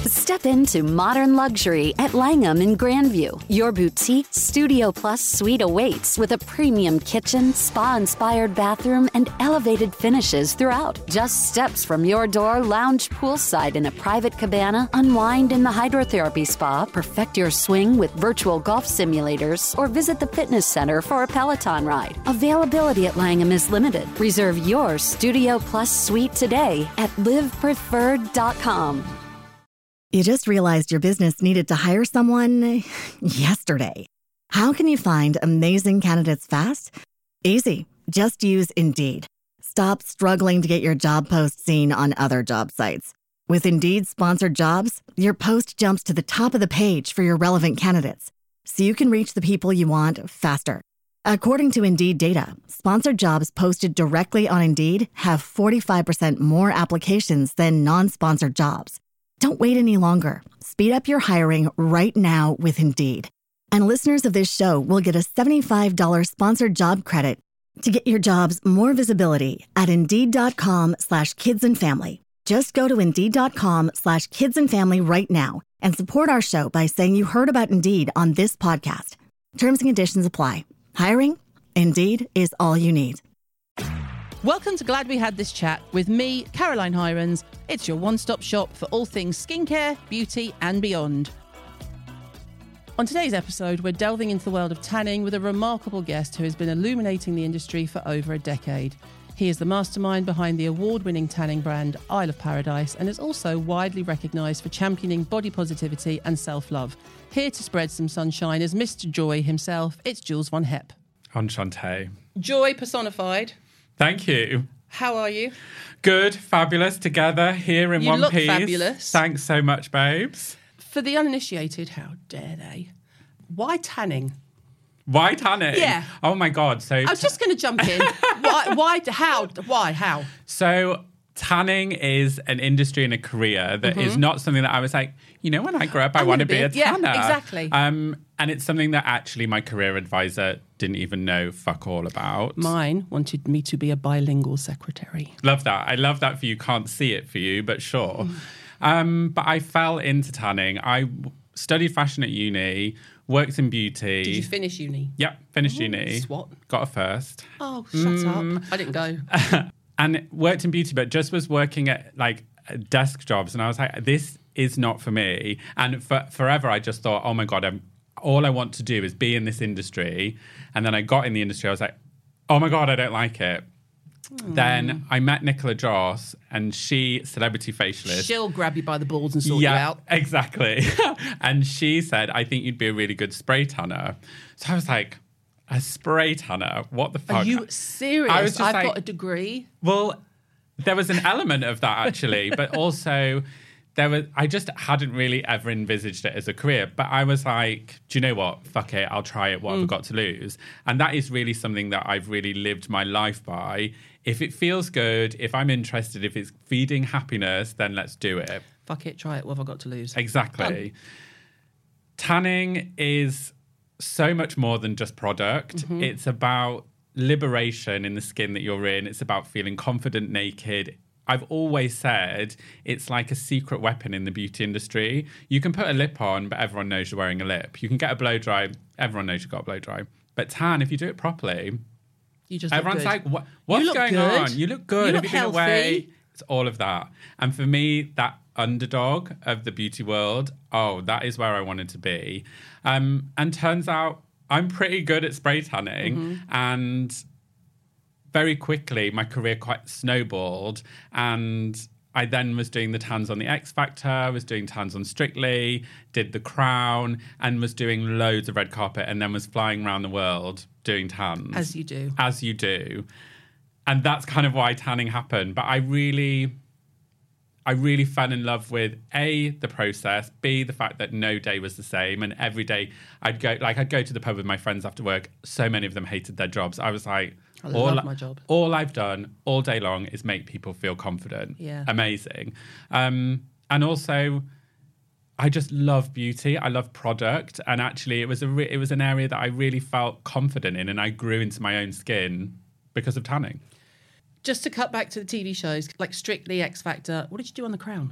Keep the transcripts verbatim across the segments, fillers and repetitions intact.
Step into modern luxury at Langham in Grandview. Your boutique Studio Plus suite awaits with a premium kitchen, spa-inspired bathroom, and elevated finishes throughout. Just steps from your door, lounge poolside in a private cabana, unwind in the hydrotherapy spa, perfect your swing with virtual golf simulators, or visit the fitness center for a Peloton ride. Availability at Langham is limited. Reserve your Studio Plus suite today at live preferred dot com. You just realized your business needed to hire someone yesterday. How can you find amazing candidates fast? Easy. Just use Indeed. Stop struggling to get your job post seen on other job sites. With Indeed sponsored jobs, your post jumps to the top of the page for your relevant candidates, so you can reach the people you want faster. According to Indeed data, sponsored jobs posted directly on Indeed have forty-five percent more applications than non-sponsored jobs. Don't wait any longer. Speed up your hiring right now with Indeed. And listeners of this show will get a seventy-five dollars sponsored job credit to get your jobs more visibility at Indeed.com slash kids and family. Just go to Indeed.com slash kids and family right now and support our show by saying you heard about Indeed on this podcast. Terms and conditions apply. Hiring? Indeed is all you need. Welcome to Glad We Had This Chat with me, Caroline Hirons. It's your one-stop shop for all things skincare, beauty and beyond. On today's episode, we're delving into the world of tanning with a remarkable guest who has been illuminating the industry for over a decade. He is the mastermind behind the award-winning tanning brand Isle of Paradise and is also widely recognised for championing body positivity and self-love. Here to spread some sunshine is Mister Joy himself. It's Jules Von Hepp. Enchante. Joy personified. Thank you. How are you? Good, fabulous, together here in you one look piece. Fabulous. Thanks so much, babes. For the uninitiated, how dare they? Why tanning? Why tanning? Yeah. Oh my God. So I was just going to jump in. why? Why? How? Why? How? So tanning is an industry and a career that mm-hmm. is not something that I was like, you know, when I grow up, I, I want to be, be a tanner. Yeah, exactly. Um, and it's something that actually my career advisor didn't even know fuck all about. Mine wanted me to be a bilingual secretary. Love that. I love that for you. Can't see it for you, but sure. Mm. Um, but I fell into tanning. I studied fashion at uni, worked in beauty. Did you finish uni? Yep, finished oh, uni. Swat. Got a first. Oh, shut mm. up. I didn't go. And worked in beauty, but just was working at like desk jobs. And I was like, this is not for me. And for forever, I just thought, oh my God, I'm, all I want to do is be in this industry. And then I got in the industry. I was like, oh my God, I don't like it. Mm. Then I met Nicola Joss, and she, celebrity facialist. She'll grab you by the balls and sort yeah, you out. Exactly. And she said, I think you'd be a really good spray tanner. So I was like, a spray tanner? What the fuck? Are you serious? I was just I've like, got a degree. Well, there was an element of that actually, but also there was, I just hadn't really ever envisaged it as a career. But I was like, do you know what? Fuck it. I'll try it. What mm. have I got to lose? And that is really something that I've really lived my life by. If it feels good, if I'm interested, if it's feeding happiness, then let's do it. Fuck it. Try it. What have I got to lose? Exactly. Um. Tanning is so much more than just product. Mm-hmm. It's about liberation in the skin that you're in. It's about feeling confident naked. I've always said it's like a secret weapon in the beauty industry. You can put a lip on, but everyone knows you're wearing a lip. You can get a blow dry, everyone knows you've got a blow dry. But tan, if you do it properly, you just everyone's look good. like, what, what's going good. on? You look good. You look Have you been healthy. away? It's all of that. And for me, that underdog of the beauty world, oh, that is where I wanted to be. Um, and turns out I'm pretty good at spray tanning. Mm-hmm. And very quickly, my career quite snowballed. And I then was doing the tans on The X Factor, was doing tans on Strictly, did The Crown, and was doing loads of red carpet, and then was flying around the world doing tans. As you do. As you do. And that's kind of why tanning happened. But I really, I really fell in love with A, the process, B, the fact that no day was the same. And every day I'd go, like I'd go to the pub with my friends after work. So many of them hated their jobs. I was like, I all, love my job. All I've done all day long is make people feel confident. Yeah. Amazing. Um, and also, I just love beauty. I love product. And actually, it was a re- it was an area that I really felt confident in, and I grew into my own skin because of tanning. Just to cut back to the T V shows, like Strictly, X Factor, what did you do on The Crown?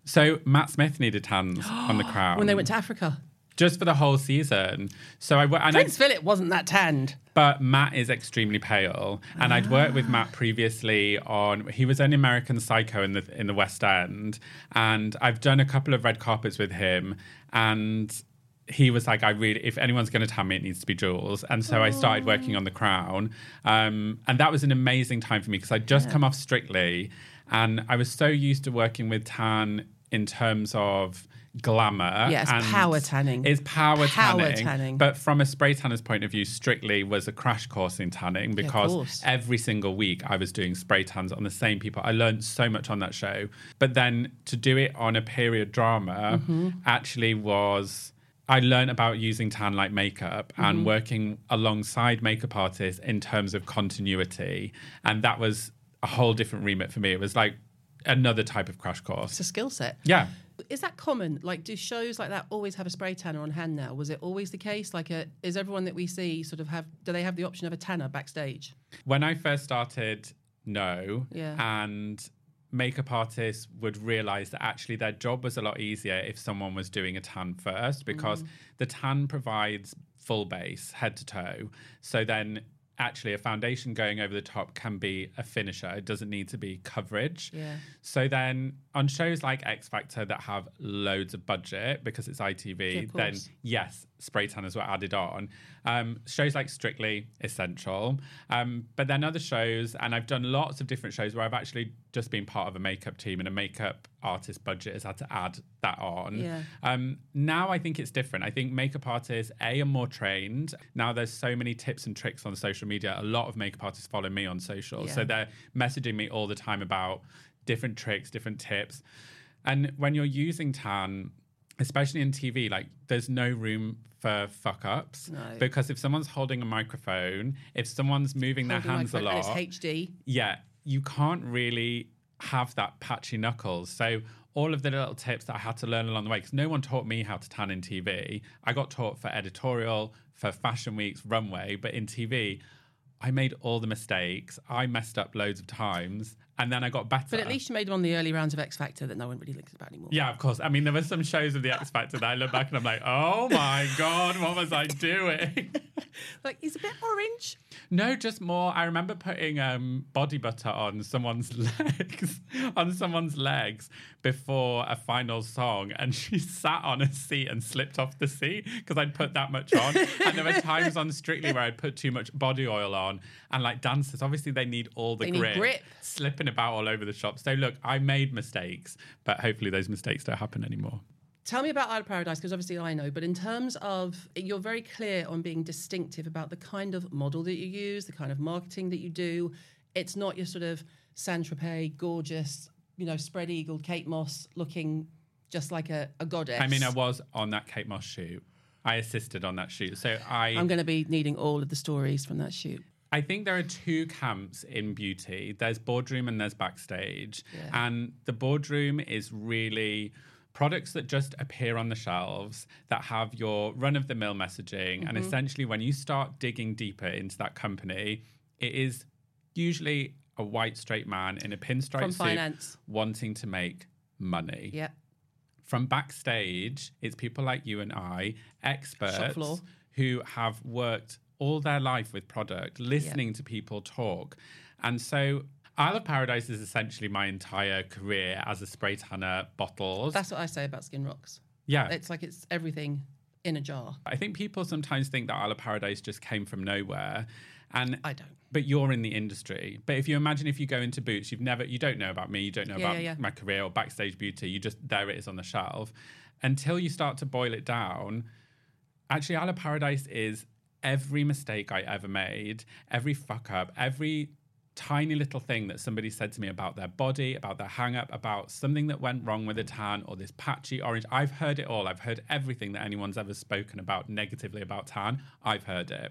So Matt Smith needed tans on The Crown. When they went to Africa. Just for the whole season. So I and Prince I, Philip wasn't that tanned. But Matt is extremely pale. And ah. I'd worked with Matt previously on, he was in American Psycho in the in the West End. And I've done a couple of red carpets with him. And he was like, I really, if anyone's going to tan me, it needs to be Jules. And so oh. I started working on The Crown. Um, and that was an amazing time for me because I'd just yeah. come off Strictly. And I was so used to working with tan in terms of glamour. Yes, yeah, power tanning. It's power, power tanning, tanning. But from a spray tanner's point of view, Strictly was a crash course in tanning because yeah, every single week I was doing spray tans on the same people. I learned so much on that show. But then to do it on a period drama mm-hmm. actually was... I learned about using tan like makeup mm-hmm. and working alongside makeup artists in terms of continuity. And that was a whole different remit for me. It was like another type of crash course. It's a skill set. Yeah. Is that common? Like, do shows like that always have a spray tanner on hand now? Was it always the case? Like, a, is everyone that we see sort of have, do they have the option of a tanner backstage? When I first started, no. Yeah. And makeup artists would realise that actually their job was a lot easier if someone was doing a tan first because mm. the tan provides full base, head to toe. So then actually a foundation going over the top can be a finisher. It doesn't need to be coverage. Yeah. So then on shows like X Factor that have loads of budget because it's I T V, yeah, then yes, spray tanners were added on. Um, shows like Strictly, essential. Um, but then other shows, and I've done lots of different shows where I've actually just been part of a makeup team and a makeup artist budget has had to add that on. Yeah. Um, now I think it's different. I think makeup artists, A, are more trained. Now there's so many tips and tricks on social media. A lot of makeup artists follow me on social. Yeah. So they're messaging me all the time about different tricks, different tips. And when you're using tan, especially in T V, like there's no room for fuck ups no. because if someone's holding a microphone, if someone's moving holding their hands a lot, and it's H D. Yeah, you can't really have that patchy knuckles. So all of the little tips that I had to learn along the way, because no one taught me how to tan in T V. I got taught for editorial, for Fashion Week's runway, but in T V, I made all the mistakes. I messed up loads of times, and then I got better. But at least you made them on the early rounds of X Factor that no one really thinks about anymore. Yeah, of course. I mean, there were some shows of the X Factor that I look back and I'm like, oh my God, what was I doing? Like, he's a bit orange. No, just more. I remember putting um, body butter on someone's legs, on someone's legs before a final song, and she sat on a seat and slipped off the seat because I'd put that much on. And there were times on Strictly where I'd put too much body oil on, and like dancers, obviously they need all the they grip, need grip, slipping about all over the shop. So look, I made mistakes, but hopefully those mistakes don't happen anymore. Tell me about Isle of Paradise, because obviously I know, but in terms of, you're very clear on being distinctive about the kind of model that you use, the kind of marketing that you do. It's not your sort of Saint-Tropez, gorgeous, you know, spread-eagled Kate Moss looking just like a, a goddess. I mean, I was on that Kate Moss shoot. I assisted on that shoot. So I... I'm going to be needing all of the stories from that shoot. I think there are two camps in beauty. There's boardroom and there's backstage. Yeah. And the boardroom is really... products that just appear on the shelves that have your run-of-the-mill messaging. Mm-hmm. And essentially, when you start digging deeper into that company, it is usually a white, straight man in a pinstripe From suit finance. wanting to make money. Yeah. From backstage, it's people like you and I, experts who have worked all their life with product, listening yeah. to people talk. And so... Isle of Paradise is essentially my entire career as a spray tanner bottles. That's what I say about Skin Rocks. Yeah. It's like it's everything in a jar. I think people sometimes think that Isle of Paradise just came from nowhere. And I don't. But you're in the industry. But if you imagine if you go into Boots, you've never, you don't know about me, you don't know yeah, about yeah, yeah. my career or backstage beauty. You just, there it is on the shelf. Until you start to boil it down, actually Isle of Paradise is every mistake I ever made, every fuck up, every... tiny little thing that somebody said to me about their body, about their hang-up, about something that went wrong with a tan or this patchy orange. I've heard it all. I've heard everything that anyone's ever spoken about negatively about tan. I've heard it.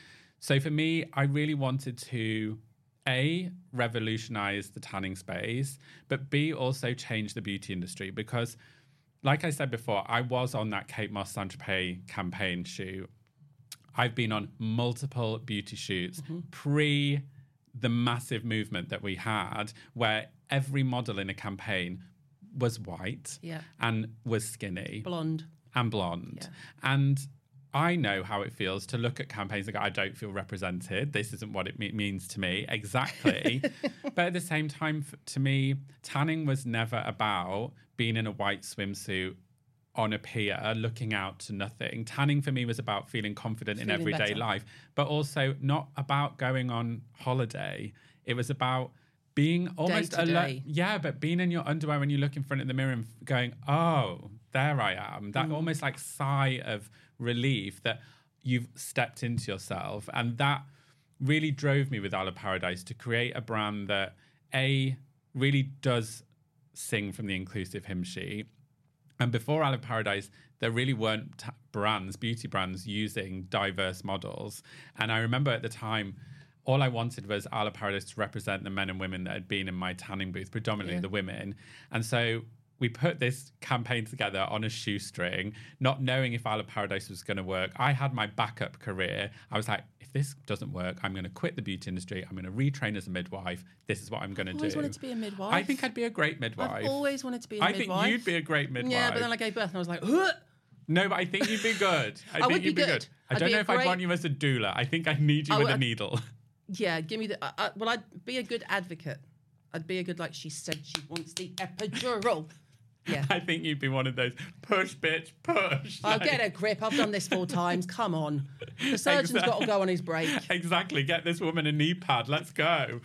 So for me, I really wanted to, A, revolutionize the tanning space, but B, also change the beauty industry because, like I said before, I was on that Kate Moss Saint-Tropez campaign shoot. I've been on multiple beauty shoots mm-hmm. pre- the massive movement that we had where every model in a campaign was white Yeah. and was skinny. Blonde. And blonde. Yeah. And I know how it feels to look at campaigns and go, I don't feel represented. This isn't what it me- means to me. Exactly. But at the same time, f- to me, tanning was never about being in a white swimsuit on a pier looking out to nothing. Tanning for me was about feeling confident Feeling in everyday better. life, but also not about going on holiday. It was about being almost to alert. day. Yeah, but being in your underwear when you look in front of the mirror and f- going, oh, there I am. That Mm. almost like sigh of relief that you've stepped into yourself. And that really drove me with Isle of Paradise to create a brand that, A, really does sing from the inclusive hymn sheet. And before Isle of Paradise, there really weren't t- brands, beauty brands, using diverse models. And I remember at the time, all I wanted was Isle of Paradise to represent the men and women that had been in my tanning booth, predominantly Yeah. the women. And so we put this campaign together on a shoestring, not knowing if Isle of Paradise was going to work. I had my backup career. I was like, if this doesn't work, I'm going to quit the beauty industry. I'm going to retrain as a midwife. This is what I'm going to do. I've always wanted to be a midwife. I think I'd be a great midwife. I've always wanted to be a I midwife. think you'd be a great midwife. Yeah, but then I gave birth and I was like, Ugh! No, but I think you'd be good. I, I think would be you'd be good. good. I I'd don't be know a if I'd great- want you as a doula. I think I need you I with would- a needle. yeah, give me the. Uh, uh, well, I'd be a good advocate. I'd be a good, like she said, she wants the epidural. Yeah. I think you'd be one of those push, bitch, push. I'll Like- get a grip. I've done this four times. Come on. The surgeon's Exact- got to go on his break. Exactly. Get this woman a knee pad. Let's go.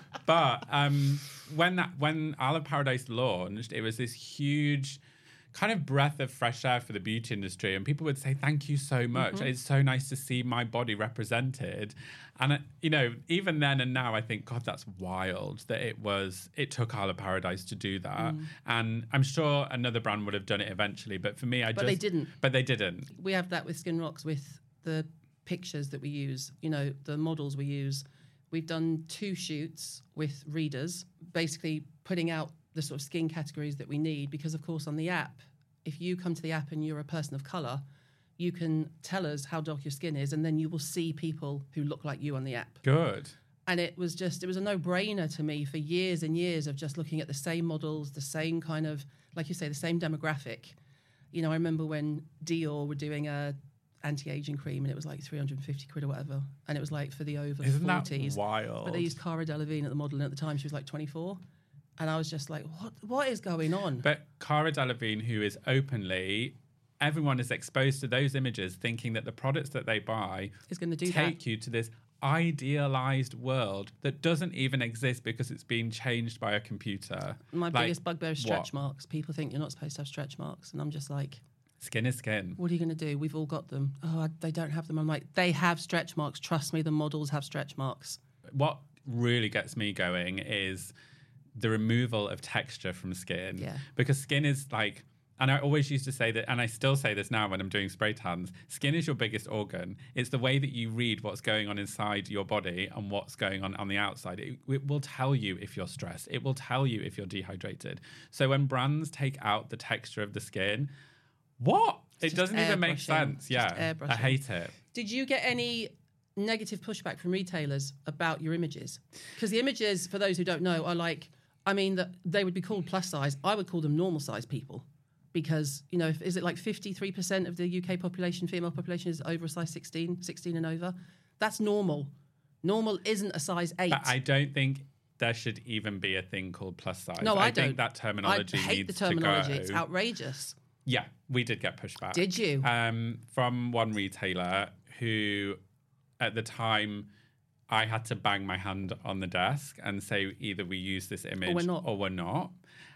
But um, when that when Isle of Paradise launched, it was this huge kind of breath of fresh air for the beauty industry, and people would say, thank you so much. Mm-hmm. It's so nice to see my body represented. And uh, you know, even then and now I think, God, that's wild that it was it took Isle of Paradise to do that. Mm. And I'm sure another brand would have done it eventually, but for me I But just they didn't. But they didn't. We have that with Skin Rocks with the pictures that we use, you know, the models we use. We've done two shoots with readers, basically putting out the sort of skin categories that we need, because of course on the app, if you come to the app and you're a person of colour, you can tell us how dark your skin is, and then you will see people who look like you on the app. Good. And it was just, it was a no-brainer to me for years and years of just looking at the same models, the same kind of, like you say, the same demographic. You know, I remember when Dior were doing a anti-aging cream and it was like three hundred fifty quid or whatever. And it was like for the over Isn't that forties. wild? But they used Cara Delevingne at the model, and at the time she was like twenty-four. And I was just like, what? What is going on? But Cara Delevingne, who is openly, everyone is exposed to those images thinking that the products that they buy Is gonna do take that. you to this idealized world that doesn't even exist because it's been changed by a computer. My Like, biggest bugbear is stretch what? marks. People think you're not supposed to have stretch marks. And I'm just like, Skin is skin. what are you going to do? We've all got them. Oh, I- they don't have them. I'm like, they have stretch marks. Trust me, the models have stretch marks. What really gets me going is the removal of texture from skin. Yeah. Because skin is like, and I always used to say that, and I still say this now when I'm doing spray tans, skin is your biggest organ. It's the way that you read what's going on inside your body and what's going on on the outside. It, it will tell you if you're stressed. It will tell you if you're dehydrated. So when brands take out the texture of the skin, what? It just doesn't even make airbrushing. sense. Just Yeah. airbrushing. I hate it. Did you get any negative pushback from retailers about your images? Because the images, for those who don't know, are like, I mean, that they would be called plus size. I would call them normal size people. Because, you know, if, is it like fifty-three percent of the U K population, female population, is over a size sixteen, sixteen and over? That's normal. Normal isn't a size eight. But I don't think there should even be a thing called plus size. no, I, don't. think that terminology I hate needs the terminology. to go. It's outrageous. Yeah, we did get pushback. Did you? Um, from one retailer who, at the time, I had to bang my hand on the desk and say either we use this image we're not. or we're not.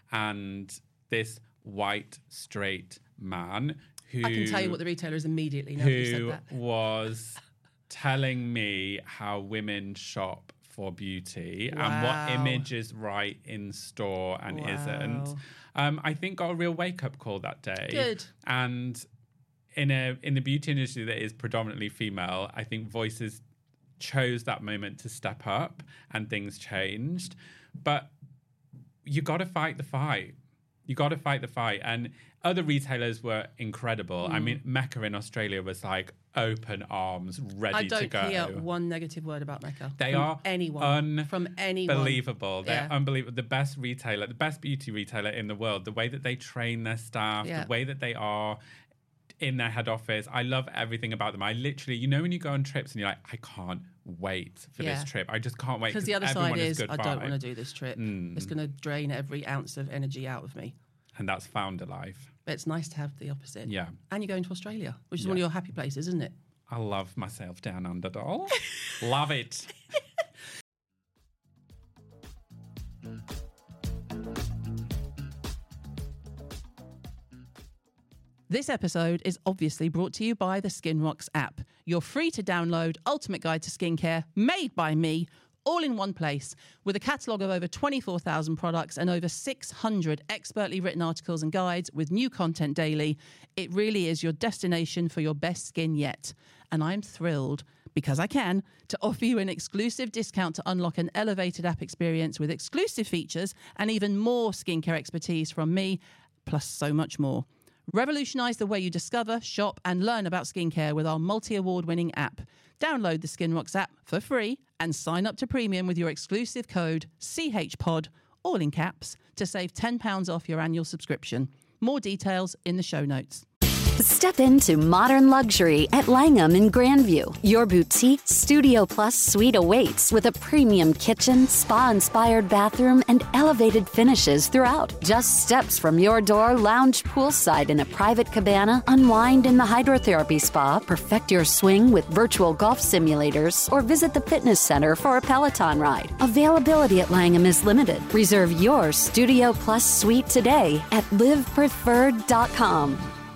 And this white, straight man who... I can tell you what the retailer is immediately now that you who said that. was telling me how women shop for beauty and Wow. what image is right in store and Wow. isn't. Um, I think got a real wake up call that day. Good. And in a in the beauty industry that is predominantly female, I think voices chose that moment to step up and things changed. But you got to fight the fight. You got to fight the fight. And Other retailers were incredible. Mm. I mean, Mecca in Australia was like open arms, ready I don't to go. hear one negative word about Mecca. They from are anyone. From anyone. Unbelievable. They're Yeah. unbelievable. The best retailer, the best beauty retailer in the world, the way that they train their staff, Yeah. the way that they are in their head office. I love everything about them. I literally, you know, when you go on trips and you're like, I can't wait for Yeah. this trip. I just can't wait. Because the other everyone side is, good I don't vibe. want to do this trip. Mm. It's going to drain every ounce of energy out of me. And that's founder life. But it's nice to have the opposite. Yeah. And you're going to Australia, which is Yeah. one of your happy places, isn't it? I love myself down under, doll. Love it. This episode is obviously brought to you by the SkinRocks app, your free to download ultimate guide to skincare made by me, all in one place, with a catalogue of over twenty-four thousand products and over six hundred expertly written articles and guides with new content daily. It really is your destination for your best skin yet. And I'm thrilled, because I can, to offer you an exclusive discount to unlock an elevated app experience with exclusive features and even more skincare expertise from me, plus so much more. Revolutionise the way you discover, shop and learn about skincare with our multi-award winning app. Download the SkinRocks app for free and sign up to premium with your exclusive code C H P O D, all in caps, to save ten pounds off your annual subscription. More details in the show notes. Step into modern luxury at Langham in Grandview. Your boutique Studio Plus suite awaits with a premium kitchen, spa-inspired bathroom, and elevated finishes throughout. Just steps from your door, lounge poolside in a private cabana, unwind in the hydrotherapy spa, perfect your swing with virtual golf simulators, or visit the fitness center for a Peloton ride. Availability at Langham is limited. Reserve your Studio Plus suite today at live preferred dot com.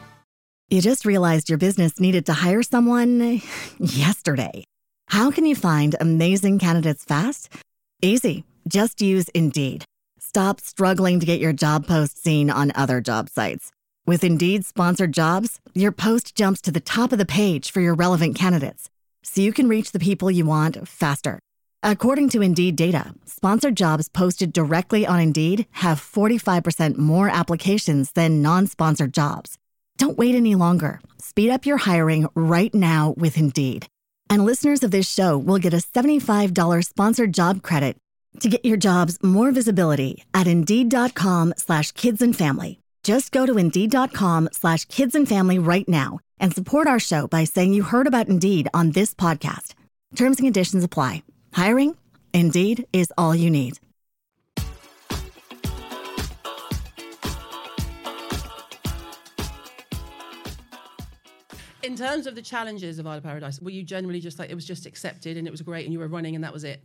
You just realized your business needed to hire someone yesterday. How can you find amazing candidates fast? Easy. Just use Indeed. Stop struggling to get your job post seen on other job sites. With Indeed sponsored jobs, your post jumps to the top of the page for your relevant candidates, so you can reach the people you want faster. According to Indeed data, sponsored jobs posted directly on Indeed have forty-five percent more applications than non-sponsored jobs. Don't wait any longer. Speed up your hiring right now with Indeed. And listeners of this show will get a seventy-five dollars sponsored job credit to get your jobs more visibility at Indeed.com slash kids and family. Just go to Indeed.com slash kids and family right now and support our show by saying you heard about Indeed on this podcast. Terms and conditions apply. Hiring? Indeed is all you need. In terms of the challenges of Isle of Paradise, were you generally just like, it was just accepted and it was great and you were running and that was it?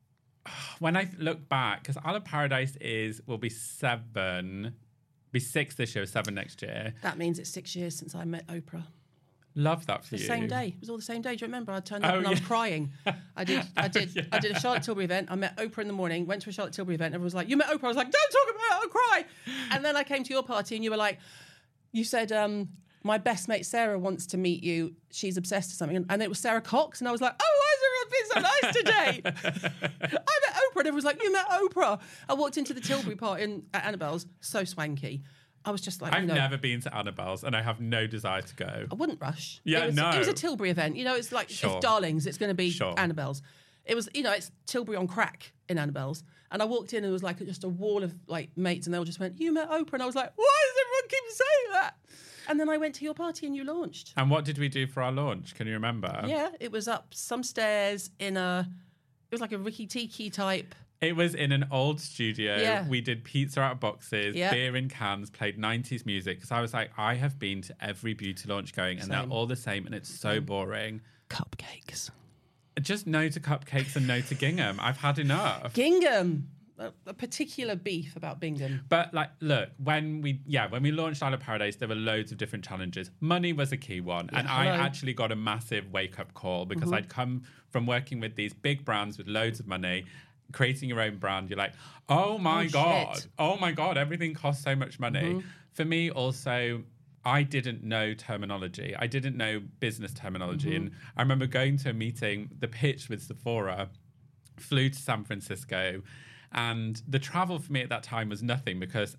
When I look back, because Isle of Paradise is, will be seven, be six this year, seven next year. That means it's six years since I met Oprah. Love that for The you. same day. It was all the same day. Do you remember? I turned up Oh, and yeah. I was crying. I did I did yeah. I did a Charlotte Tilbury event. I met Oprah in the morning, went to a Charlotte Tilbury event, everyone was like, you met Oprah? I was like, don't talk about it, I'll cry. And then I came to your party and you were like, you said, um, my best mate Sarah wants to meet you. She's obsessed with something. And it was Sarah Cox. And I was like, oh, why has everyone been so nice today? I met Oprah. And everyone was like, you met Oprah. I walked into the Tilbury party in, at Annabelle's. So swanky. I was just like, I've you know, never been to Annabelle's and I have no desire to go. I wouldn't rush. Yeah, it was, no. It was a Tilbury event. You know, it's like, Sure. it's Darlings. It's going to be Sure. Annabelle's. It was, you know, it's Tilbury on crack in Annabelle's. And I walked in and it was like just a wall of like mates and they all just went, you met Oprah. And I was like, why does everyone keep saying that? And then I went to your party and you launched. And what did we do for our launch? Can you remember? Yeah, it was up some stairs in a, it was like a Ricky Tiki type. It was in an old studio. Yeah. We did pizza out of boxes, Yeah. beer in cans, played nineties music. Because I was like, I have been to every beauty launch going and Same. they're all the same and it's so boring. Cupcakes. Just no to cupcakes and no to gingham. I've had enough. Gingham. A, a particular beef about Bingham. But like, look, when we yeah, when we launched Isle of Paradise, there were loads of different challenges. Money was a key one, and I hello. actually got a massive wake up call because Mm-hmm. I'd come from working with these big brands with loads of money. Creating your own brand, you're like, oh my Oh, god, shit. oh my god, everything costs so much money. Mm-hmm. For me, also, I didn't know terminology. I didn't know business terminology, Mm-hmm. and I remember going to a meeting, the pitch with Sephora, flew to San Francisco. And the travel for me at that time was nothing because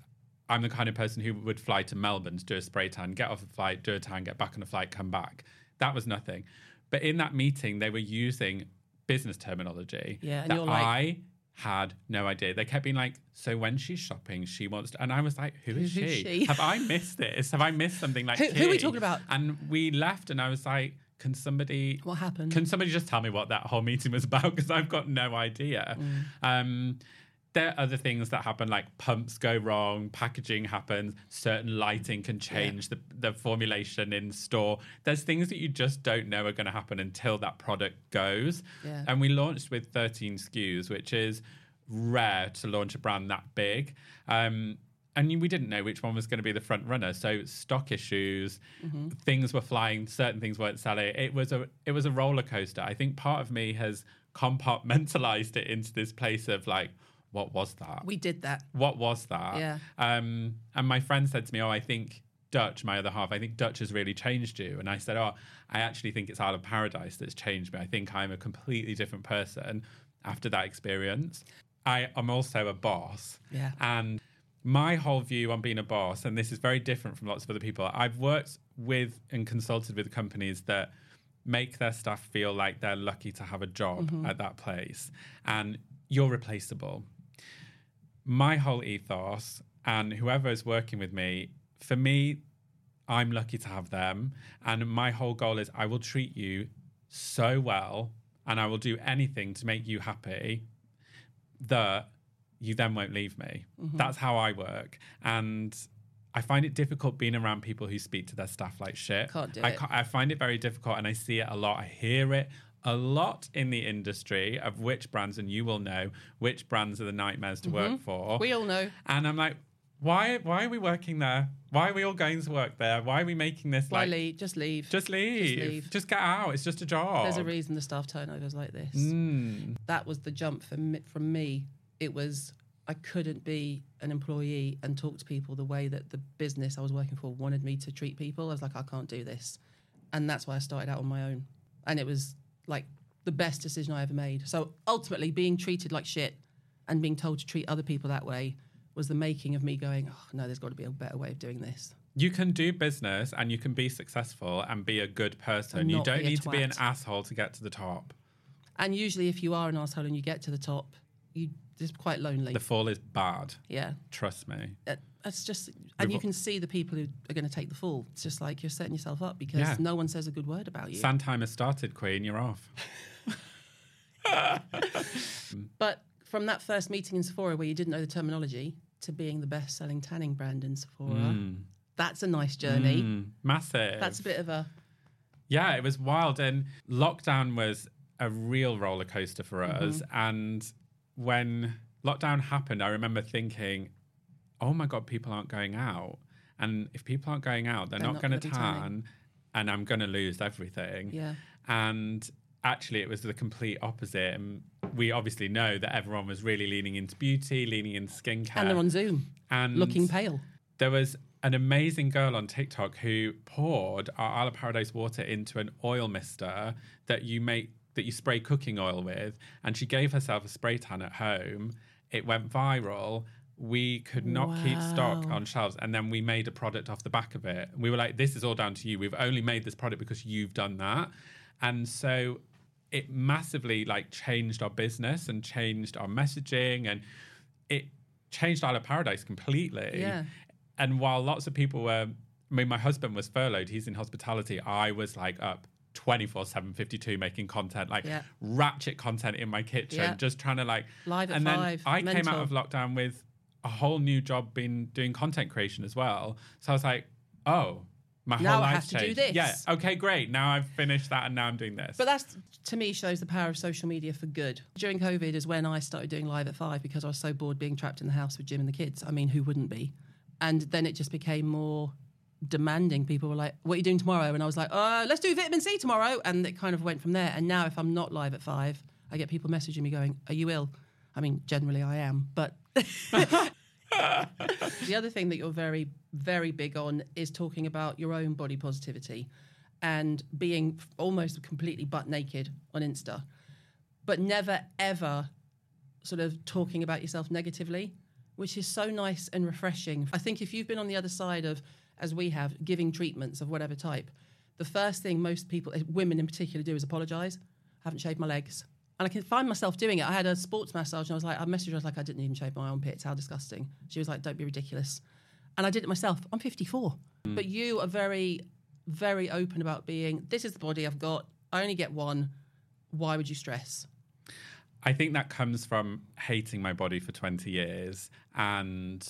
I'm the kind of person who would fly to Melbourne to do a spray tan, get off a flight, do a tan, get back on a flight, come back. That was nothing. But in that meeting, they were using business terminology Yeah, and that you're like, I had no idea. They kept being like, so when she's shopping, she wants to... And I was like, who is Who's she? she? Have I missed this? Have I missed something like Who- key? who are we talking about? And we left and I was like, can somebody... What happened? Can somebody just tell me what that whole meeting was about? Because I've got no idea. Mm. Um, there are other things that happen, like pumps go wrong, packaging happens, certain lighting can change yeah. the, the formulation in store. There's things that you just don't know are going to happen until that product goes. Yeah. And we launched with thirteen S K Us, which is rare to launch a brand that big. Um, and we didn't know which one was going to be the front runner. So stock issues, mm-hmm. things were flying, certain things weren't selling. It was a it was a roller coaster. I think part of me has compartmentalized it into this place of like, what was that? We did that. What was that? Yeah. Um, and my friend said to me, oh, I think Dutch, my other half, I think Dutch has really changed you. And I said, oh, I actually think it's Isle of Paradise that's changed me. I think I'm a completely different person after that experience. I am also a boss. Yeah. And my whole view on being a boss, and this is very different from lots of other people, I've worked with and consulted with companies that make their staff feel like they're lucky to have a job mm-hmm. at that place. And you're replaceable. My whole ethos, and whoever is working with me, for me, I'm lucky to have them. And my whole goal is I will treat you so well and I will do anything to make you happy that you then won't leave me. Mm-hmm. That's how I work. And I find it difficult being around people who speak to their staff like shit. Can't do I, it. can't, I find it very difficult and I see it a lot. I hear it a lot in the industry of which brands, and you will know which brands are the nightmares to mm-hmm. work for. We all know. And I'm like, why why are we working there? Why are we all going to work there? Why are we making this Why like... leave? Just leave. Just leave. Just leave. Just get out. It's just a job. There's a reason the staff turnover's like this. Mm. That was the jump for me, from me. It was, I couldn't be an employee and talk to people the way that the business I was working for wanted me to treat people. I was like, I can't do this. And that's why I started out on my own. And it was like the best decision I ever made. So ultimately, being treated like shit and being told to treat other people that way was the making of me going, oh, no, there's got to be a better way of doing this. You can do business and you can be successful and be a good person. And You not don't be a need to be an twat. asshole to get to the top. And usually if you are an asshole and you get to the top, you it's quite lonely. The fall is bad. yeah. Trust me. It- It's just, and you can see the people who are going to take the fall. It's just like you're setting yourself up because Yeah. no one says a good word about you. Sandtimer started, Queen. You're off. But from that first meeting in Sephora where you didn't know the terminology to being the best-selling tanning brand in Sephora, that's a nice journey. Mm, massive. That's a bit of a... Yeah, it was wild. And lockdown was a real roller coaster for us. Mm-hmm. And when lockdown happened, I remember thinking, oh my God, people aren't going out. And if people aren't going out, they're, They're not, not going to gonna be tan tanning. and I'm going to lose everything. Yeah. And actually, it was the complete opposite. And we obviously know that everyone was really leaning into beauty, leaning into skincare. And they're on Zoom, And looking pale. There was an amazing girl on TikTok who poured our Isle of Paradise water into an oil mister that you make that you spray cooking oil with, and she gave herself a spray tan at home. It went viral. We could not Wow. keep stock on shelves, and then we made a product off the back of it. We were like, "This is all down to you. We've only made this product because you've done that," and so it massively like changed our business and changed our messaging, and it changed Isle of Paradise completely. Yeah. And while lots of people were, I mean, my husband was furloughed, he's in hospitality, I was like up twenty-four seven, fifty-two making content, like Yeah. ratchet content in my kitchen, Yeah. just trying to like... Live at and five, then I came mental. out of lockdown with a whole new job being doing content creation as well. So I was like, oh, my Now whole I life's have to do changed. this. Yeah, okay, great. Now I've finished that and now I'm doing this. But that's, to me, shows the power of social media for good. During COVID is when I started doing Live at Five because I was so bored being trapped in the house with Jim and the kids. I mean, who wouldn't be? And then it just became more demanding. People were like, what are you doing tomorrow? And I was like, uh, let's do vitamin C tomorrow. And it kind of went from there. And now if I'm not live at five, I get people messaging me going, are you ill? I mean, generally I am, but... The other thing that you're very, very big on is talking about your own body positivity and being almost completely butt naked on Insta, but never, ever sort of talking about yourself negatively. which is so nice and refreshing. I think if you've been on the other side of, as we have, giving treatments of whatever type, the first thing most people, women in particular, do is apologise. I haven't shaved my legs. And I can find myself doing it. I had a sports massage and I was like, I messaged her, I was like, I didn't even shave my armpits. How disgusting. She was like, don't be ridiculous. And I did it myself. I'm fifty-four. Mm. But you are very, very open about being, this is the body I've got. I only get one. Why would you stress? I think that comes from hating my body for twenty years. And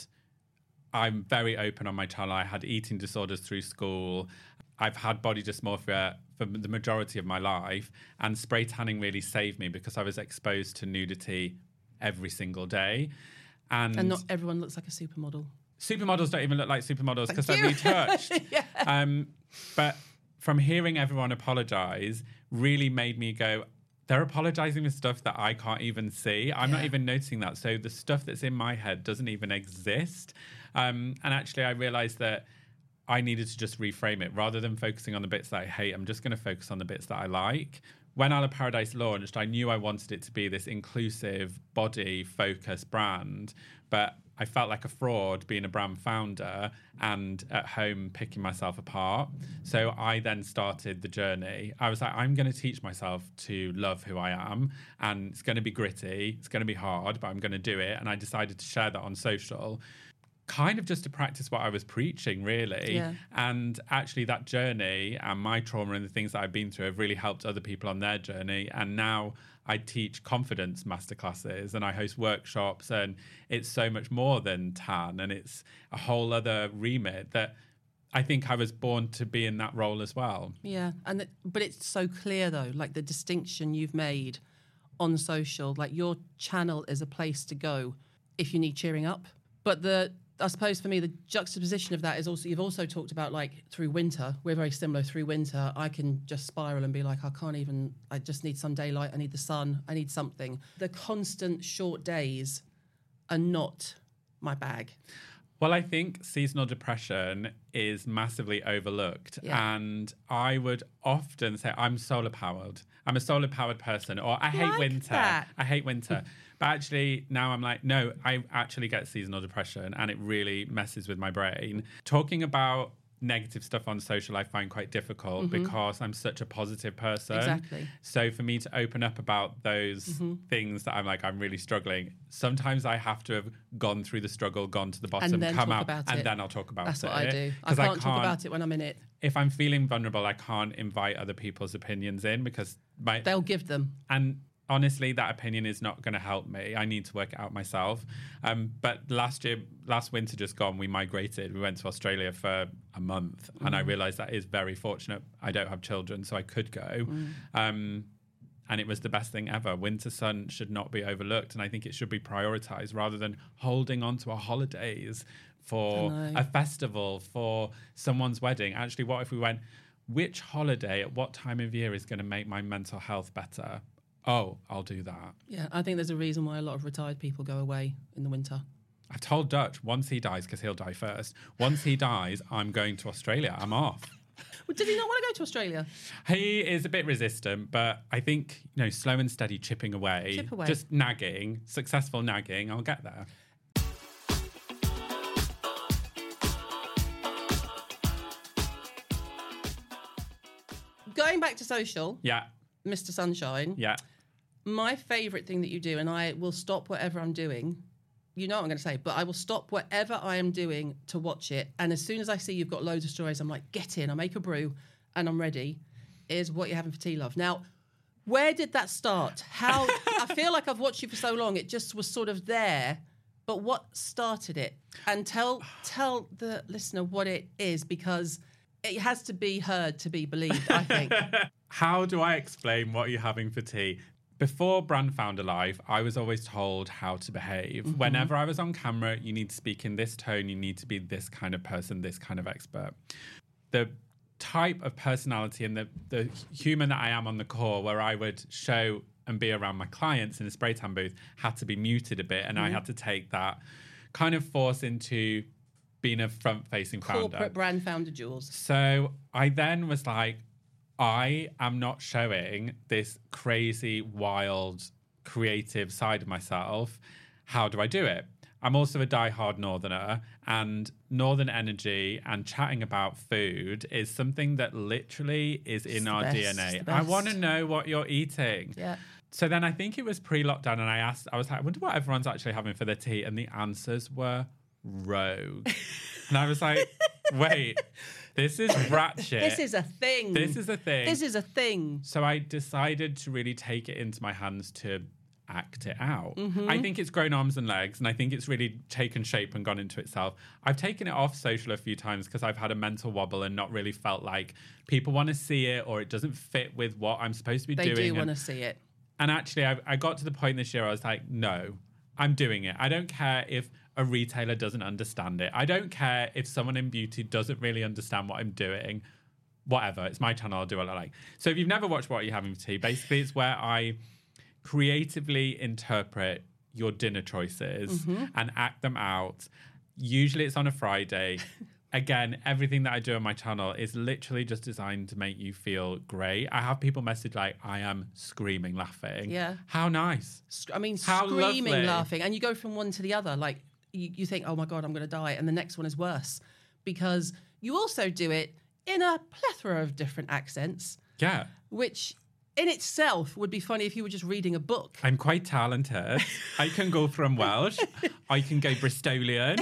I'm very open on my channel. I had eating disorders through school. I've had body dysmorphia for the majority of my life, and spray tanning really saved me because I was exposed to nudity every single day. And, and not everyone looks like a supermodel. Supermodels don't even look like supermodels because they're you. retouched. yeah. um, but from hearing everyone apologise really made me go, they're apologising for stuff that I can't even see. I'm yeah. not even noticing that. So the stuff that's in my head doesn't even exist. Um, and actually I realised that I needed to just reframe it. Rather than focusing on the bits that I hate, I'm just going to focus on the bits that I like. When Isle of Paradise launched, I knew I wanted it to be this inclusive, body-focused brand, but I felt like a fraud being a brand founder and at home picking myself apart. So I then started the journey. I was like, I'm going to teach myself to love who I am, and it's going to be gritty, it's going to be hard, but I'm going to do it. And I decided to share that on social, kind of just to practice what I was preaching, really. Yeah. And actually that journey and my trauma and the things that I've been through have really helped other people on their journey. And now I teach confidence masterclasses and I host workshops, and it's so much more than tan, and it's a whole other remit that I think I was born to be in that role as well. Yeah, and the, but it's so clear though, like the distinction you've made on social, like your channel is a place to go if you need cheering up. But the I suppose for me, the juxtaposition of that is also, you've also talked about like through winter, we're very similar through winter. I can just spiral and be like, I can't even, I just need some daylight. I need the sun. I need something. The constant short days are not my bag. Well, I think seasonal depression is massively overlooked. Yeah. And I would often say I'm solar powered. I'm a solar powered person, or I hate like winter. That. I hate winter. But actually now I'm like, no, I actually get seasonal depression and it really messes with my brain. Talking about negative stuff on social I find quite difficult mm-hmm. because I'm such a positive person. Exactly. So for me to open up about those mm-hmm. things that I'm like, I'm really struggling, sometimes I have to have gone through the struggle, gone to the bottom, and then come talk out, about and it. then I'll talk about That's it. That's what I do. I can't, I can't talk about it when I'm in it. If I'm feeling vulnerable, I can't invite other people's opinions in because my, they'll give them. And honestly, that opinion is not going to help me. I need to work it out myself. Um, but last year, last winter just gone, we migrated. We went to Australia for a month. Mm. And I realised that is very fortunate. I don't have children, so I could go. Mm. Um, and it was the best thing ever. Winter sun should not be overlooked. And I think it should be prioritised rather than holding on to our holidays for a festival, for someone's wedding. Actually, what if we went, which holiday at what time of year is going to make my mental health better? Oh, I'll do that. Yeah, I think there's a reason why a lot of retired people go away in the winter. I've told Dutch, once he dies, because he'll die first, once he dies, I'm going to Australia. I'm off. Well, did he not want to go to Australia? He is a bit resistant, but I think, you know, slow and steady chipping away, Chip away. just nagging, successful nagging, I'll get there. Going back to social. Yeah. Mister Sunshine. Yeah. My favourite thing that you do, and I will stop whatever I'm doing, you know what I'm going to say, but I will stop whatever I am doing to watch it. And as soon as I see you've got loads of stories, I'm like, get in, I make a brew and I'm ready, is What You're Having for Tea, Love. Now, where did that start? How, I feel like I've watched you for so long, it just was sort of there, but what started it? And tell tell the listener what it is, because it has to be heard to be believed, I think. How do I explain What You're Having for Tea? Before Brand Founder Life, I was always told how to behave. Mm-hmm. Whenever I was on camera, you need to speak in this tone, you need to be this kind of person, this kind of expert. The type of personality and the, the human that I am on the core, where I would show and be around my clients in a spray tan booth, had to be muted a bit, and mm-hmm. I had to take that kind of force into being a front-facing founder. Corporate brand founder, Jules. So I then was like, I am not showing this crazy, wild, creative side of myself. How do I do it? I'm also a diehard Northerner, and Northern energy and chatting about food is something that literally is in It's the our best, D N it's A. the I best. want to know what you're eating. Yeah. So then I think it was pre-lockdown, and I asked, I was like, I wonder what everyone's actually having for their tea, and the answers were rogue. And I was like, wait, this is rat shit. This is a thing. This is a thing. This is a thing. So I decided to really take it into my hands to act it out. Mm-hmm. I think it's grown arms and legs, and I think it's really taken shape and gone into itself. I've taken it off social a few times because I've had a mental wobble and not really felt like people want to see it, or it doesn't fit with what I'm supposed to be They doing. do And- want to see it. And actually, I, I got to the point this year I was like, no, I'm doing it. I don't care if a retailer doesn't understand it. I don't care if someone in beauty doesn't really understand what I'm doing. Whatever. It's my channel. I'll do what I like. So if you've never watched What Are You Having for Tea, basically it's where I creatively interpret your dinner choices Mm-hmm. and act them out. Usually it's on a Friday. Again, everything that I do on my channel is literally just designed to make you feel great. I have people message like, I am screaming laughing. Yeah. How nice. Sc- I mean, How screaming, lovely. laughing. And you go from one to the other. Like, you, you think, oh my God, I'm going to die. And the next one is worse. Because you also do it in a plethora of different accents, Yeah. which in itself would be funny if you were just reading a book. I'm quite talented. I can go from Welsh. I can go Bristolian.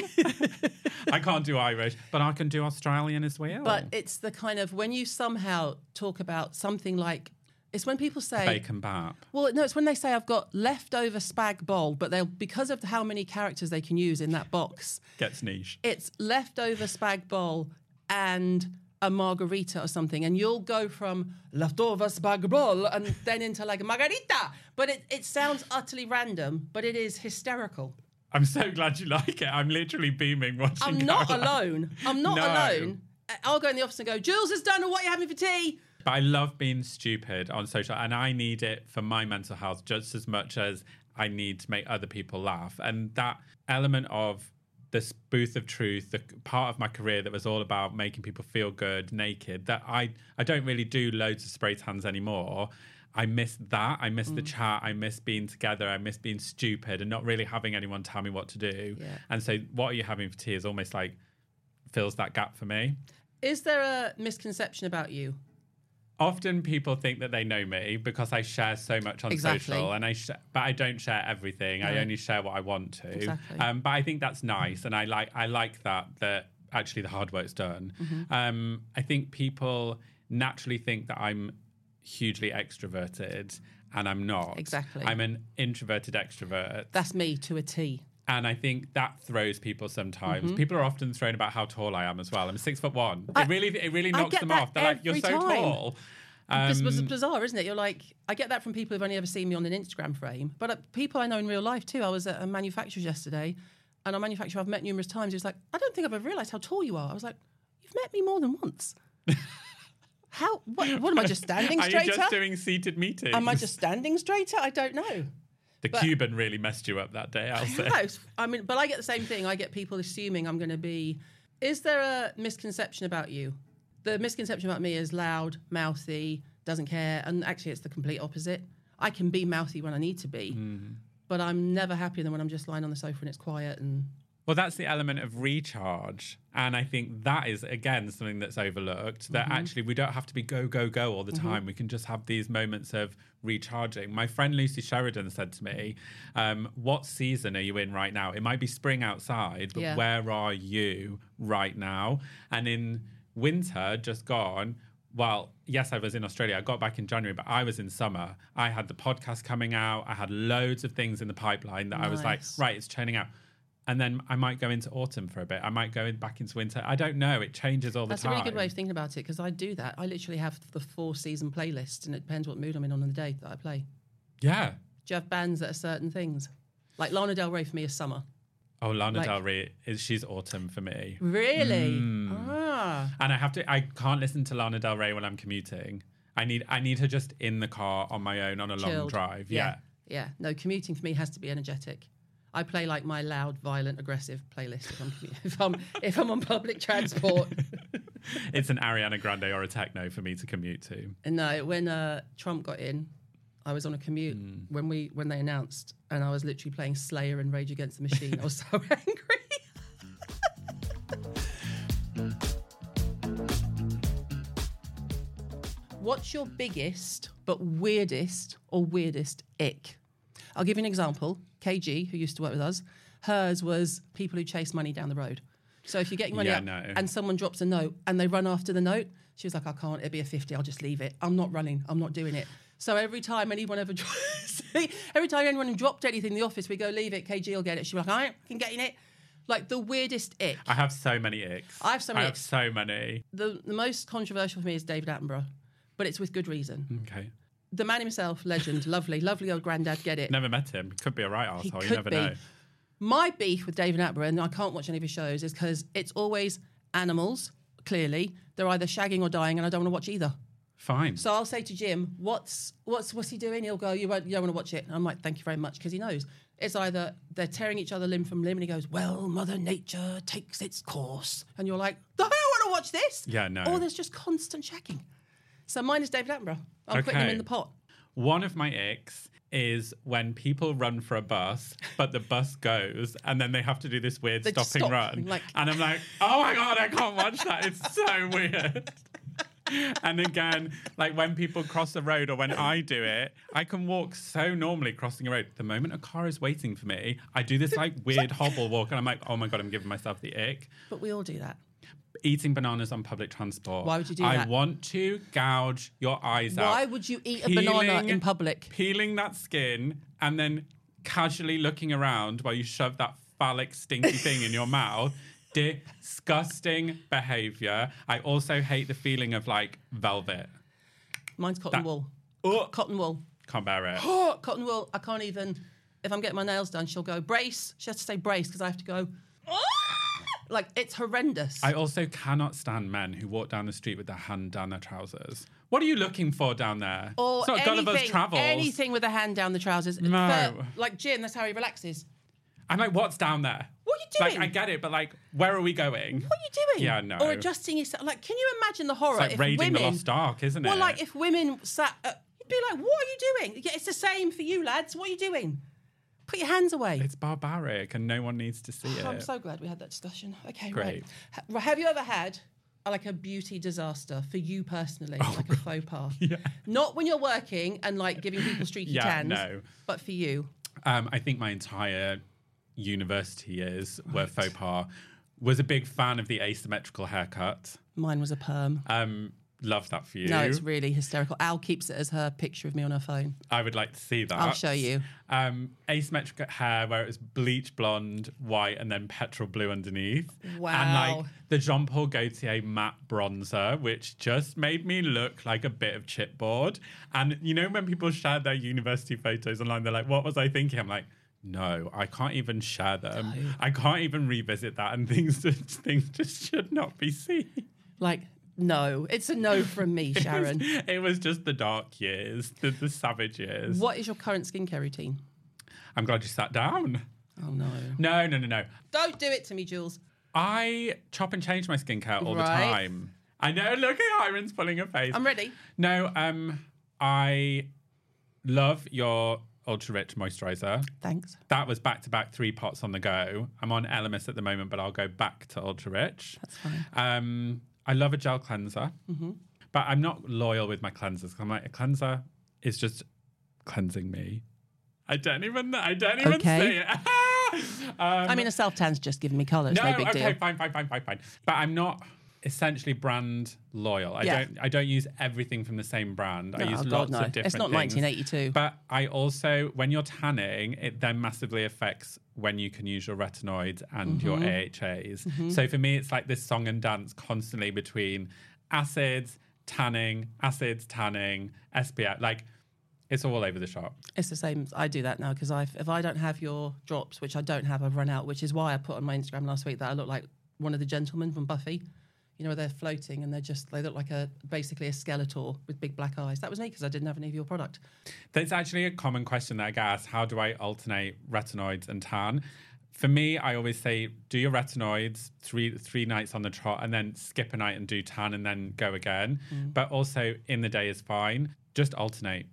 I can't do Irish, but I can do Australian as well. But it's the kind of, when you somehow talk about something like, it's when people say, Bacon bap. well, no, it's when they say I've got leftover spag bol, but they'll, because of how many characters they can use in that box, Gets niche. it's leftover spag bol and a margarita or something, and you'll go from leftover spag bol and then into like a margarita. But it, it sounds utterly random, but it is hysterical. I'm so glad you like it. I'm literally beaming watching I'm not Caroline. alone. I'm not No. alone. I'll go in the office and go, Jules is done, and what are you having for tea? But I love being stupid on social, and I need it for my mental health just as much as I need to make other people laugh. And that element of this booth of truth, the part of my career that was all about making people feel good naked, that I, I don't really do loads of spray tans anymore. I miss that. I miss mm. the chat. I miss being together. I miss being stupid and not really having anyone tell me what to do. Yeah. And so what are you having for tea is almost like fills that gap for me. Is there a misconception about you? Often people think that they know me because I share so much on Exactly. social, and I sh- but I don't share everything. I No. only share what I want to. Exactly. Um, but I think that's nice, and I like I like that that actually the hard work's done. Mm-hmm. Um, I think people naturally think that I'm hugely extroverted, and I'm not. Exactly. I'm an introverted extrovert. That's me to a T. And I think that throws people sometimes. Mm-hmm. People are often thrown about how tall I am as well. I'm six foot one. I- it really, it really I knocks get them that off. They're like, "You're every so time. tall." This was Um, bizarre, isn't it? You're like, I get that from people who've only ever seen me on an Instagram frame, but uh, people I know in real life too. I was at a manufacturer's yesterday, and a manufacturer I've met numerous times. He was like, I don't think I've ever realised how tall you are. I was like, you've met me more than once. How? What, what am I just standing Are you straighter? just doing seated meetings? Am I just standing straighter? I don't know. The but- Cuban really messed you up that day, I'll say. No, I mean, but I get the same thing. I get people assuming I'm going to be. Is there a misconception about you? The misconception about me is loud, mouthy, doesn't care, and actually, it's the complete opposite. I can be mouthy when I need to be, Mm. but I'm never happier than when I'm just lying on the sofa and it's quiet. And Well, that's the element of recharge. And I think that is, again, something that's overlooked, that Mm-hmm. actually we don't have to be go, go, go all the time. We can just have these moments of recharging. My friend Lucy Sheridan said to me, um, what season are you in right now? It might be spring outside, but Yeah. where are you right now? And in winter, just gone, well, yes, I was in Australia. I got back in January, but I was in summer. I had the podcast coming out. I had loads of things in the pipeline that I was like, Nice. right, it's churning out. And then I might go into autumn for a bit. I might go in, back into winter. I don't know. It changes all the that's a time. really good way of thinking about it, because I do that. I literally have the four season playlist, and it depends what mood I'm in on the day that I play. Yeah. Do you have bands that are certain things? Like Lana Del Rey for me is summer. Oh, Lana Like- Del Rey, is she's autumn for me. Really? Hmm. Ah. And I have to, I can't listen to Lana Del Rey when I'm commuting. I need, I need her just in the car on my own on a long Chilled. drive. Yeah. Yeah. Yeah. No, commuting for me has to be energetic. I play like my loud, violent, aggressive playlist if I'm commu- if I'm if I'm on public transport. It's an Ariana Grande or a techno for me to commute to. And no, when uh, Trump got in, I was on a commute Mm. when we when they announced, and I was literally playing Slayer and Rage Against the Machine. I was so angry. What's your biggest but weirdest or weirdest ick? I'll give you an example. K G, who used to work with us, hers was people who chase money down the road. So if you're getting money Yeah, up no. and someone drops a note and they run after the note, she was like, I can't, it'll be a fifty, I'll just leave it. I'm not running, I'm not doing it. So every time anyone ever, every time anyone dropped anything in the office, we go, leave it, K G will get it. She'd be like, I ain't fucking getting it. Like the weirdest ick. I have so many icks. I have so many I icks. have so many. The, the most controversial for me is David Attenborough, but it's with good reason. Okay. The man himself, legend, lovely, lovely old granddad, get it. Never met him. Could be a right He arsehole. You could never be. know. My beef with David Attenborough, and I can't watch any of his shows, is because it's always animals, clearly. They're either shagging or dying, and I don't want to watch either. Fine. So I'll say to Jim, what's what's what's he doing? He'll go, you, won't, you don't want to watch it. And I'm like, thank you very much, because he knows. It's either they're tearing each other limb from limb, and he goes, well, Mother Nature takes its course. And you're like, I don't want to watch this. Yeah, no. Or there's just constant shagging. So mine is David Attenborough. I'm putting him Okay. in the pot. One of my icks is when people run for a bus, but the bus goes, and then they have to do this weird They stopping stop, run. like- And I'm like, oh my God, I can't watch that. It's so weird. And again, like when people cross the road or when I do it, I can walk so normally crossing a road. The moment a car is waiting for me, I do this like weird hobble walk, and I'm like, oh my God, I'm giving myself the ick. But we all do that. Eating bananas on public transport. Why would you do I that? want to gouge your eyes out. Why would you eat a banana in public? Peeling that skin and then casually looking around while you shove that phallic stinky thing in your mouth. Disgusting behaviour. I also hate the feeling of like velvet. Mine's cotton That- wool. Ugh. Cotton wool. Can't bear it. Oh, cotton wool. I can't even, if I'm getting my nails done, she'll go, brace. She has to say brace because I have to go, "Ah!" Like, it's horrendous. I also cannot stand men who walk down the street with their hand down their trousers. What are you looking for down there? or it's not Gulliver's anything, Travels. anything with a hand down the trousers. No. For- like Jim, that's how he relaxes. I'm like, what's down there? What are you doing? Like, I get it, but like, where are we going? What are you doing? Yeah, no. Or adjusting yourself. Like, can you imagine the horror It's like if raiding women... the Lost Ark, isn't it? Well, like, if women sat... Uh, you'd be like, what are you doing? Yeah, it's the same for you, lads. What are you doing? Put your hands away. It's barbaric and no one needs to see it. I'm so glad we had that discussion. Okay, Great. right. Ha- Have you ever had uh, like a beauty disaster for you personally, Oh, like a faux pas? Yeah. Not when you're working and like giving people streaky Yeah, tans, no. but for you. Um, I think my entire university years were faux pas. Was a big fan of the asymmetrical haircut. Mine was a perm. Um, love that for you. No, it's really hysterical. Al keeps it as her picture of me on her phone. I would like to see that. I'll show you. Um, asymmetrical hair where it was bleach blonde, white, and then petrol blue underneath. Wow. And like the Jean Paul Gaultier matte bronzer, which just made me look like a bit of chipboard. And you know when people share their university photos online, they're like, what was I thinking? I'm like, no, I can't even share them. No. I can't even revisit that, and things just, things just should not be seen. Like, no. It's a no from me, Sharon. It was, it was just the dark years, the, the savage years. What is your current skincare routine? I'm glad you sat down. Oh, no. No, no, no, no. Don't do it to me, Jules. I chop and change my skincare all the Right. time. I know, look at Iron's pulling her face. I'm ready. No, um, I love your Ultra Rich moisturiser. Thanks. That was back to back three pots on the go. I'm on Elemis at the moment, but I'll go back to Ultra Rich. That's fine. Um, I love a gel cleanser, mm-hmm. but I'm not loyal with my cleansers. 'Cause I'm like, a cleanser is just cleansing me. I don't even. I don't even Okay. say it. um, I mean, a self-tan's just giving me colour. It's no, no big okay, deal. fine, fine, fine, fine, fine. But I'm not essentially brand loyal. I Yeah. don't. I don't use everything from the same brand. I No, use God, lots no. of different. It's not things. nineteen eighty-two. But I also, when you're tanning, it then massively affects when you can use your retinoids and your Mm-hmm. A H As. So for me, it's like this song and dance constantly between acids, tanning, acids, tanning, S P F. Like, it's all over the shop. It's the same. I do that now because if I don't have your drops, which I don't have, I've run out, which is why I put on my Instagram last week that I look like one of the gentlemen from Buffy. You know, where they're floating and they're just, they look like a basically a Skeletor with big black eyes. That was me because I didn't have any of your product. That's actually a common question that I get asked. How do I alternate retinoids and tan? For me, I always say, do your retinoids three three nights on the trot and then skip a night and do tan and then go again. Mm. But also in the day is fine. Just alternate.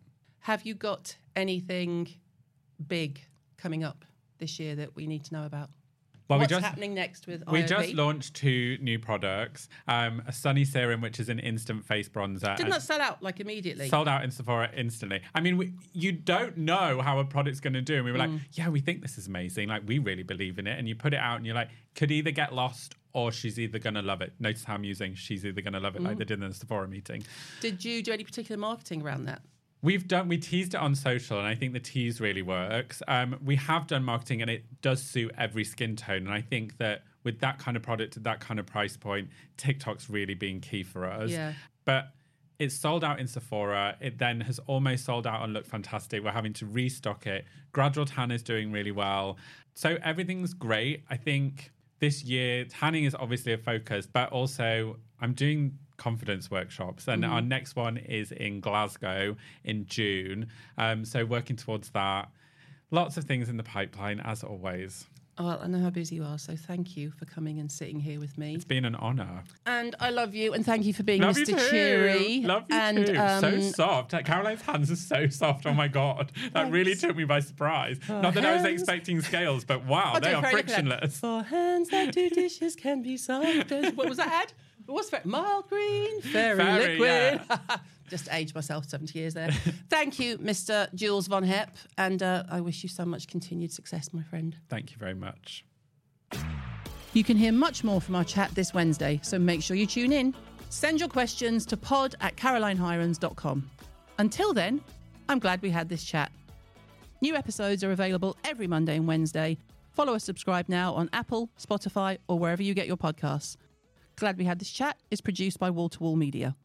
Have you got anything big coming up this year that we need to know about? Well, What's we just, happening next with I O We B? just launched two new products. Um, a Sunny Serum, which is an instant face bronzer. Didn't that sell out like immediately? Sold out in Sephora instantly. I mean, we, you don't know how a product's going to do. And we were Mm. like, yeah, we think this is amazing. Like, we really believe in it. And you put it out and you're like, could either get lost or she's either going to love it. Notice how I'm using she's either going to love it, Mm. like they did in the Sephora meeting. Did you do any particular marketing around that? We've done, we teased it on social, and I think the tease really works. Um, we have done marketing, and it does suit every skin tone. And I think that with that kind of product at that kind of price point, TikTok's really been key for us. Yeah. But it's sold out in Sephora. It then has almost sold out on Look Fantastic. We're having to restock it. Gradual Tan is doing really well. So everything's great. I think this year, tanning is obviously a focus, but also I'm doing confidence workshops, and Mm-hmm. our next one is in Glasgow in June. Um, so working towards that. Lots of things in the pipeline, as always. Oh, well, I know how busy you are, so thank you for coming and sitting here with me. It's been an honour. And I love you, and thank you for being Love Mister you too. Cheery. Love you and, too. Um, so soft. Like, Caroline's hands are so soft. Oh my God. That really took me by surprise. Not that I was hands- expecting scales, but wow, Oh, they don't are worry, look at that. frictionless. For hands that do dishes can be soft. as- What was that ad? It was very mild green, very, Very, liquid. Just aged myself seventy years there. Thank you, Mister Jules Von Hepp, and uh, I wish you so much continued success, my friend. Thank you very much. You can hear much more from our chat this Wednesday, so make sure you tune in. Send your questions to pod at caroline hirons dot com. Until then, I'm glad we had this chat. New episodes are available every Monday and Wednesday. Follow or subscribe now on Apple, Spotify, or wherever you get your podcasts. Glad We Had This Chat is produced by Wall to Wall Media.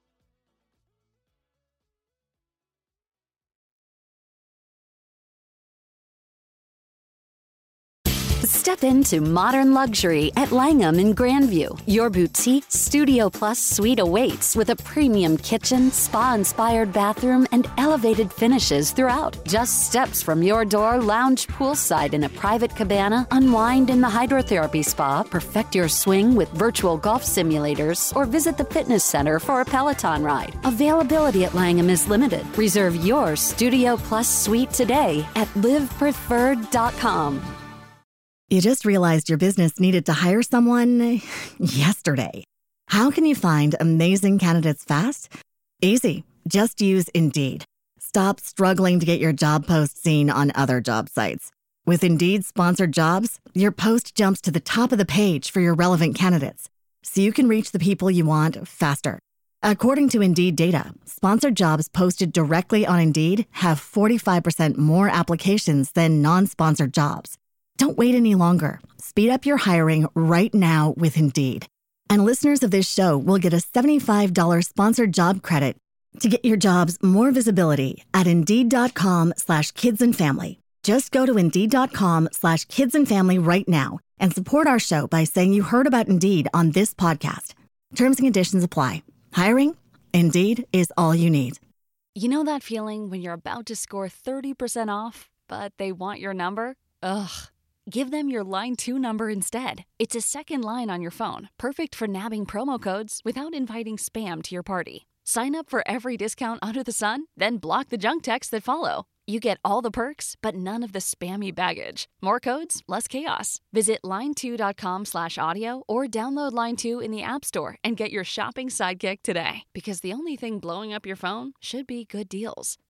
Step into modern luxury at Langham in Grandview. Your boutique Studio Plus suite awaits with a premium kitchen, spa-inspired bathroom, and elevated finishes throughout. Just steps from your door, lounge poolside in a private cabana, unwind in the hydrotherapy spa, perfect your swing with virtual golf simulators, or visit the fitness center for a Peloton ride. Availability at Langham is limited. Reserve your Studio Plus suite today at live preferred dot com. You just realized your business needed to hire someone yesterday. How can you find amazing candidates fast? Easy. Just use Indeed. Stop struggling to get your job post seen on other job sites. With Indeed sponsored jobs, your post jumps to the top of the page for your relevant candidates, so you can reach the people you want faster. According to Indeed data, sponsored jobs posted directly on Indeed have forty-five percent more applications than non-sponsored jobs. Don't wait any longer. Speed up your hiring right now with Indeed. And listeners of this show will get a seventy-five dollars sponsored job credit to get your jobs more visibility at Indeed.com slash kids and family. Just go to Indeed.com slash kids and family right now and support our show by saying you heard about Indeed on this podcast. Terms and conditions apply. Hiring? Indeed is all you need. You know that feeling when you're about to score thirty percent off, but they want your number? Ugh. Give them your Line two number instead. It's a second line on your phone, perfect for nabbing promo codes without inviting spam to your party. Sign up for every discount under the sun, then block the junk texts that follow. You get all the perks, but none of the spammy baggage. More codes, less chaos. Visit line two dot com slash audio or download Line two in the App Store and get your shopping sidekick today. Because the only thing blowing up your phone should be good deals.